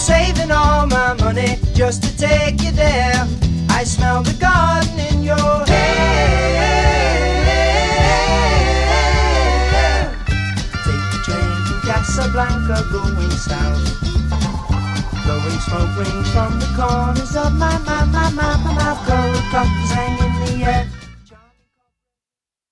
saving all my money just to take you there. I smell the garden in your hair. Take the train from Casablanca going south, blowing smoke rings from the corners of my mouth. Gold cups hanging